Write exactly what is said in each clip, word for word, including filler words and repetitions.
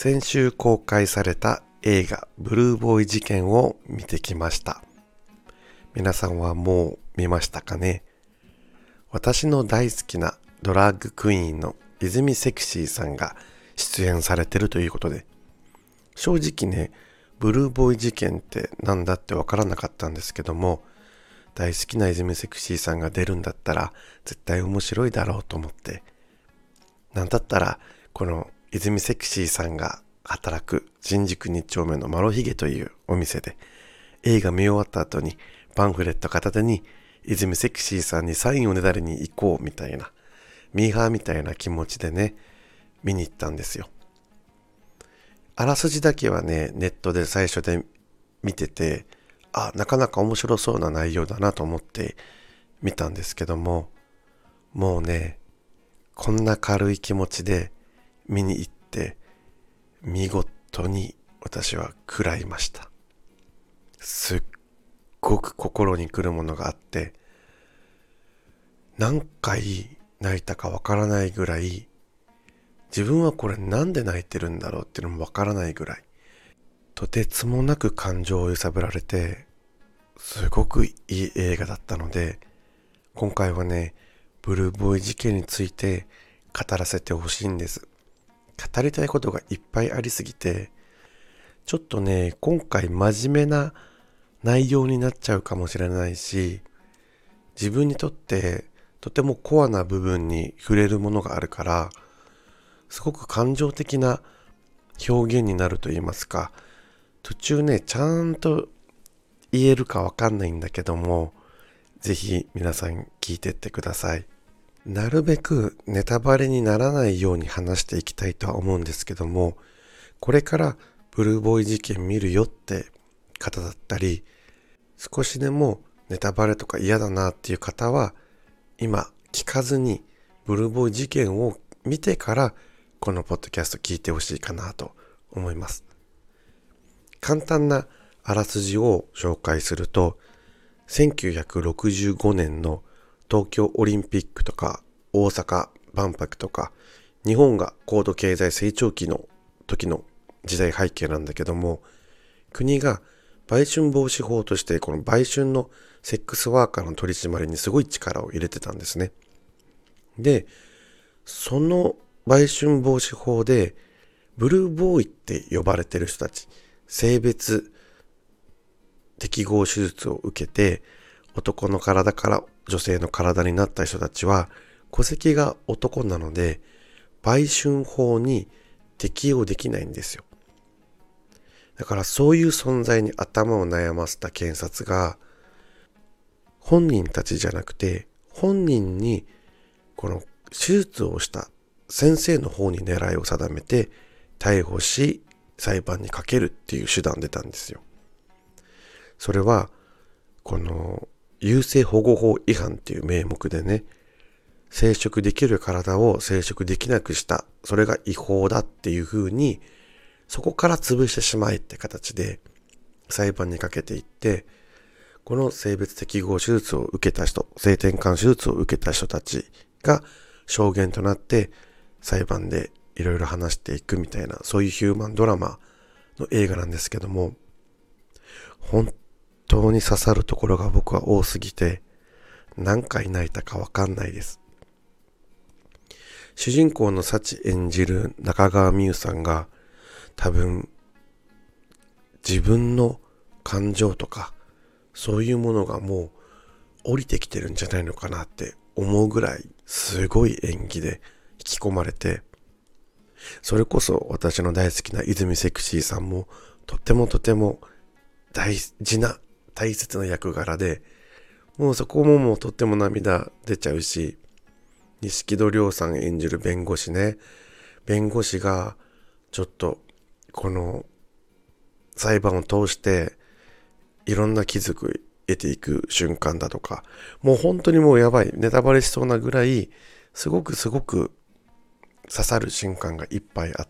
先週公開された映画ブルーボーイ事件を見てきました。皆さんはもう見ましたかね。私の大好きなドラッグクイーンの泉セクシーさんが出演されてるということで、正直ね、ブルーボーイ事件ってなんだってわからなかったんですけども、大好きな泉セクシーさんが出るんだったら絶対面白いだろうと思って、なんだったらこの泉セクシーさんが働く新宿に丁目のマロヒゲというお店で映画見終わった後にパンフレット片手に泉セクシーさんにサインをねだりに行こうみたいなミーハーみたいな気持ちでね見に行ったんですよ。あらすじだけはねネットで最初で見てて、あ、なかなか面白そうな内容だなと思って見たんですけども、もうねこんな軽い気持ちで見に行って見事に私は食らいました。すっごく心に来るものがあって、何回泣いたかわからないぐらい、自分はこれなんで泣いてるんだろうっていうのもわからないぐらい、とてつもなく感情を揺さぶられて、すごくいい映画だったので、今回はねブルーボーイ事件について語らせてほしいんです。語りたいことがいっぱいありすぎて、ちょっとね今回真面目な内容になっちゃうかもしれないし、自分にとってとてもコアな部分に触れるものがあるから、すごく感情的な表現になると言いますか、途中ねちゃんと言えるかわかんないんだけども、ぜひ皆さん聞いてってください。なるべくネタバレにならないように話していきたいとは思うんですけども、これからブルーボーイ事件見るよって方だったり、少しでもネタバレとか嫌だなっていう方は、今聞かずにブルーボーイ事件を見てからこのポッドキャスト聞いてほしいかなと思います。簡単なあらすじを紹介すると、せんきゅうひゃくろくじゅうごねんの東京オリンピックとか大阪万博とか、日本が高度経済成長期の時の時代背景なんだけども、国が売春防止法としてこの売春のセックスワーカーの取り締まりにすごい力を入れてたんですね。で、その売春防止法でブルーボーイって呼ばれてる人たち、性別適合手術を受けて男の体から女性の体になった人たちは戸籍が男なので売春法に適用できないんですよ。だからそういう存在に頭を悩ませた検察が、本人たちじゃなくて本人にこの手術をした先生の方に狙いを定めて逮捕し裁判にかけるっていう手段出たんですよ。それはこの優生保護法違反っていう名目でね、生殖できる体を生殖できなくした、それが違法だっていうふうに、そこから潰してしまえって形で裁判にかけていって、この性別適合手術を受けた人、性転換手術を受けた人たちが証言となって裁判でいろいろ話していくみたいな、そういうヒューマンドラマの映画なんですけども、本当に刺さるところが僕は多すぎて何回泣いたかわかんないです。主人公の幸演じる中川美優さんが多分自分の感情とかそういうものがもう降りてきてるんじゃないのかなって思うぐらいすごい演技で引き込まれて、それこそ私の大好きな泉セクシーさんもとてもとても大事な大切な役柄で、もうそこももうとっても涙出ちゃうし、錦戸亮さん演じる弁護士ね、弁護士がちょっとこの裁判を通していろんな気づく得ていく瞬間だとか、もう本当にもうやばい、ネタバレしそうなぐらいすごくすごく刺さる瞬間がいっぱいあって、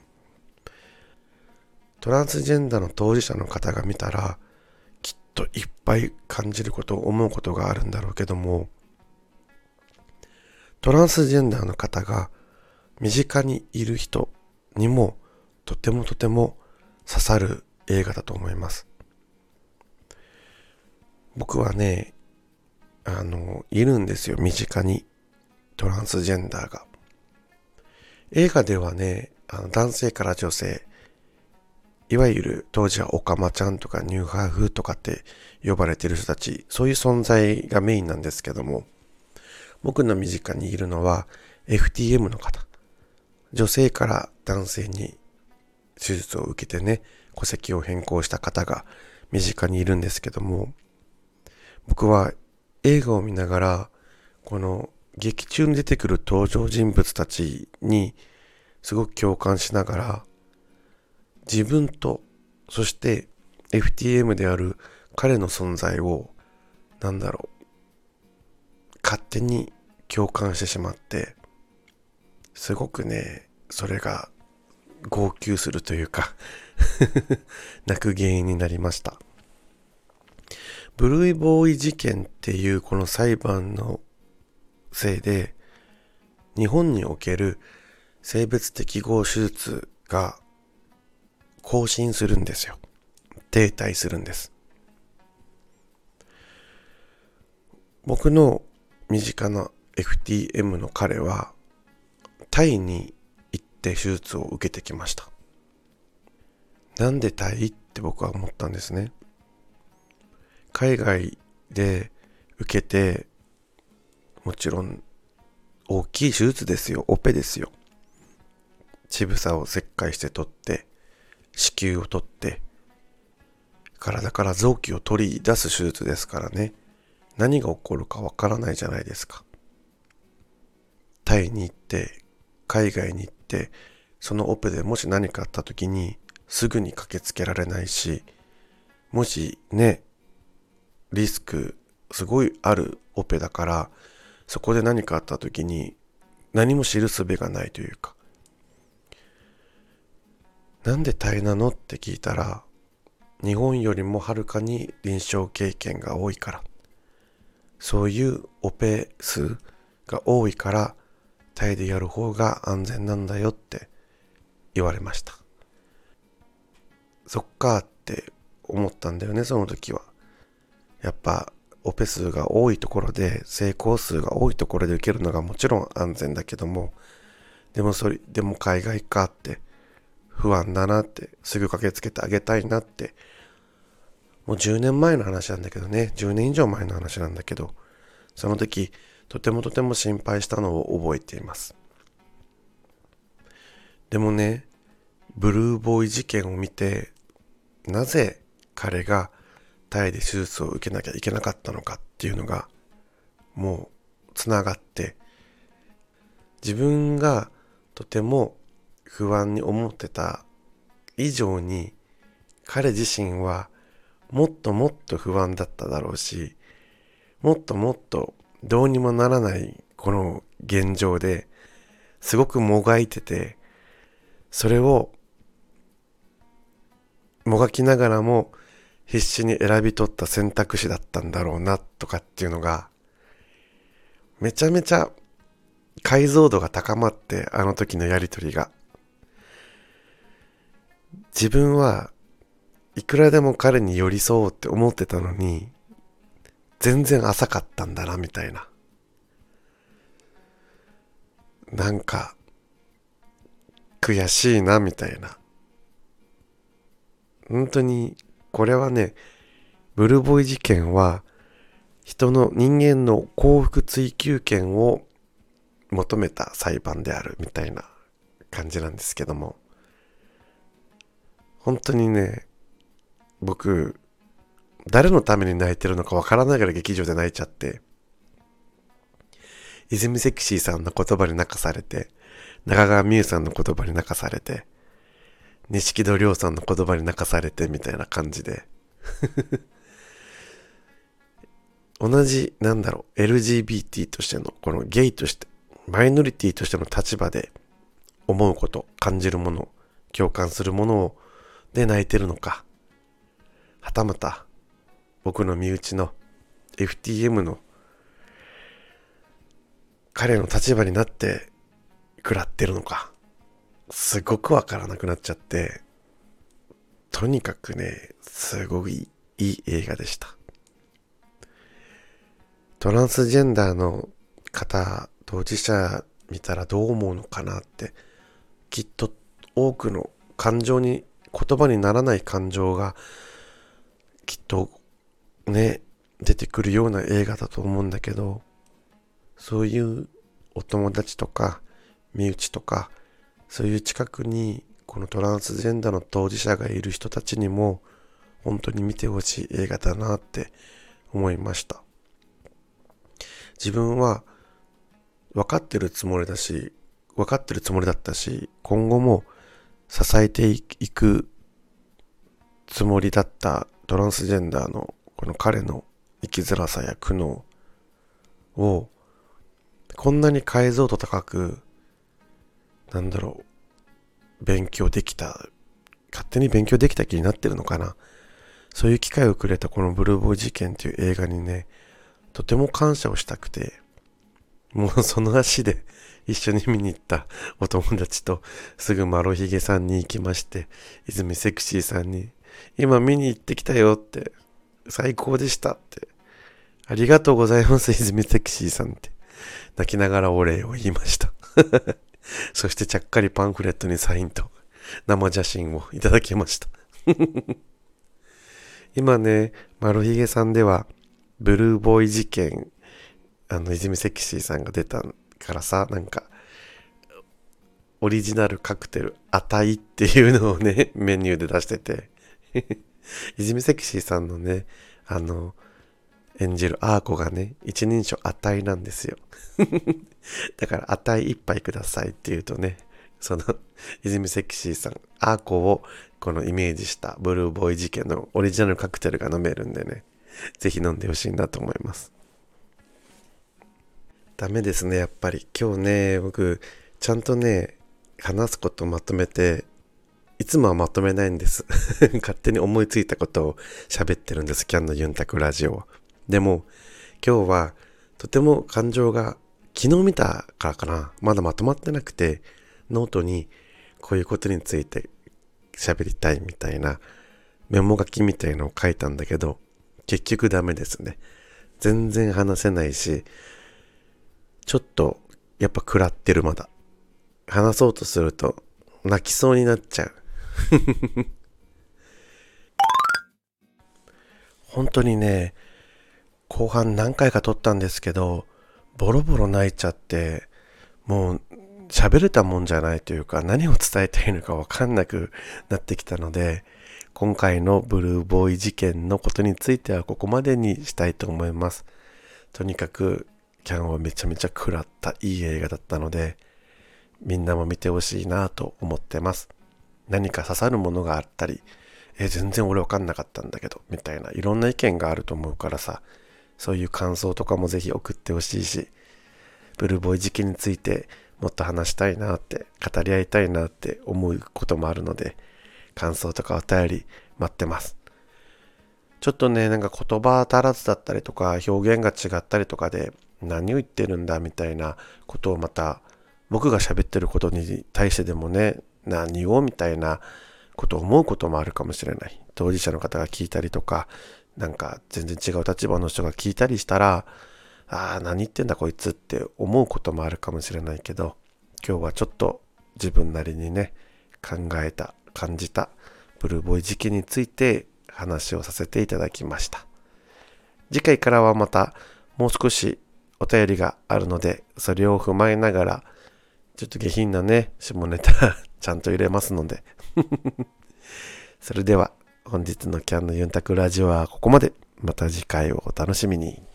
トランスジェンダーの当事者の方が見たらきっといっぱい感じること、思うことがあるんだろうけども、トランスジェンダーの方が身近にいる人にもとてもとても刺さる映画だと思います。僕はね、あの、いるんですよ、身近にトランスジェンダーが。映画ではね、あの男性から女性、いわゆる当時はオカマちゃんとかニューハーフとかって呼ばれている人たち、そういう存在がメインなんですけども、僕の身近にいるのは エフティーエム の方。女性から男性に手術を受けてね、戸籍を変更した方が身近にいるんですけども、僕は映画を見ながら、この劇中に出てくる登場人物たちにすごく共感しながら、自分と、そして エフティーエム である彼の存在を、なんだろう、勝手に共感してしまって、すごくね、それが号泣するというか泣く原因になりました。ブルーボーイ事件っていうこの裁判のせいで、日本における性別適合手術が更新するんですよ。停滞するんです。僕の身近な エフティーエム の彼はタイに行って手術を受けてきました。なんでタイって僕は思ったんですね。海外で受けて、もちろん大きい手術ですよ。オペですよ。乳房を切開して取って、子宮を取って、体から臓器を取り出す手術ですからね。何が起こるかわからないじゃないですか。タイに行って、海外に行って、そのオペでもし何かあった時にすぐに駆けつけられないし、もしね、リスクすごいあるオペだから、そこで何かあった時に何も知る術がないというか、なんでタイなのって聞いたら、日本よりもはるかに臨床経験が多いから、そういうオペ数が多いからタイでやる方が安全なんだよって言われました。そっかって思ったんだよね、その時は。やっぱオペ数が多いところで、成功数が多いところで受けるのがもちろん安全だけども、でもそれでも海外かって不安だなって、すぐ駆けつけてあげたいなって、もうじゅうねんまえの話なんだけどね、じゅうねん以上前の話なんだけど、その時とてもとても心配したのを覚えています。でもね、ブルーボーイ事件を見て、なぜ彼がタイで手術を受けなきゃいけなかったのかっていうのがもうつながって、自分がとても不安に思ってた以上に彼自身はもっともっと不安だっただろうし、もっともっとどうにもならないこの現状ですごくもがいてて、それをもがきながらも必死に選び取った選択肢だったんだろうなとかっていうのが、めちゃめちゃ解像度が高まって、あの時のやりとりが、自分はいくらでも彼に寄り添おうって思ってたのに、全然浅かったんだなみたいな、なんか悔しいなみたいな。本当にこれはね、ブルーボーイ事件は人の人間の幸福追求権を求めた裁判であるみたいな感じなんですけども、本当にね、僕誰のために泣いてるのかわからないから劇場で泣いちゃって、泉セクシーさんの言葉に泣かされて、中川美優さんの言葉に泣かされて、錦戸亮さんの言葉に泣かされてみたいな感じで同じなんだろう エルジービーティー としての、このゲイとしてマイノリティとしての立場で思うこと、感じるもの、共感するものをで泣いてるのか、はたまた僕の身内の エフティーエム の彼の立場になって食らってるのか、 すごくわからなくなっちゃって、とにかくね、すごいいい映画でした。トランスジェンダーの方、当事者見たらどう思うのかなって、きっと多くの感情に、言葉にならない感情がきっとね、出てくるような映画だと思うんだけど、そういうお友達とか身内とか、そういう近くにこのトランスジェンダーの当事者がいる人たちにも本当に見てほしい映画だなって思いました。自分は分かってるつもりだし、分かってるつもりだったし、今後も支えていくつもりだったトランスジェンダーのこの彼の生きづらさや苦悩をこんなに解像度高く、なんだろう、勉強できた、勝手に勉強できた気になってるのかな。そういう機会をくれたこのブルーボーイ事件っていう映画にね、とても感謝をしたくて、もうその足で一緒に見に行ったお友達とすぐマロヒゲさんに行きまして、泉セクシーさんに今見に行ってきたよって、最高でしたって、ありがとうございます泉セクシーさんって泣きながらお礼を言いましたそしてちゃっかりパンフレットにサインと生写真をいただきました今ね、マロヒゲさんではブルーボーイ事件、あの泉セクシーさんが出たからさ、なんかオリジナルカクテルあたいっていうのをねメニューで出してて泉セクシーさんのね、あの演じるアーコがね、一人称あたいなんですよだからあたい一杯くださいって言うとね、その泉セクシーさんアーコをこのイメージしたブルーボーイ事件のオリジナルカクテルが飲めるんでね、ぜひ飲んでほしいなと思います。ダメですね、やっぱり今日ね、僕ちゃんとね話すことをまとめて、いつもはまとめないんです勝手に思いついたことを喋ってるんです、キャンのユンタクラジオ。でも今日はとても感情が、昨日見たからかな、まだまとまってなくて、ノートにこういうことについて喋りたいみたいなメモ書きみたいのを書いたんだけど、結局ダメですね。全然話せないし、ちょっとやっぱ食らってる。まだ話そうとすると泣きそうになっちゃう本当にね、後半何回か撮ったんですけど、ボロボロ泣いちゃって、もう喋れたもんじゃないというか、何を伝えたいのか分かんなくなってきたので、今回のブルーボーイ事件のことについてはここまでにしたいと思います。とにかくキャンはめちゃめちゃ食らったいい映画だったので、みんなも見てほしいなと思ってます。何か刺さるものがあったり、え全然俺分かんなかったんだけどみたいな、いろんな意見があると思うからさ、そういう感想とかもぜひ送ってほしいし、ブルーボーイ事件についてもっと話したいなって、語り合いたいなって思うこともあるので、感想とかお便り待ってます。ちょっとね、なんか言葉足らずだったりとか表現が違ったりとかで、何を言ってるんだみたいなことをまた僕が喋ってることに対してでもね、何をみたいなことを思うこともあるかもしれない。当事者の方が聞いたりとか、なんか全然違う立場の人が聞いたりしたら、ああ何言ってんだこいつって思うこともあるかもしれないけど、今日はちょっと自分なりにね、考えた、感じたブルーボーイ事件について話をさせていただきました。次回からはまたもう少しお便りがあるので、それを踏まえながらちょっと下品なね下ネタちゃんと入れますのでそれでは本日のキャンのユンタクラジオはここまで。また次回をお楽しみに。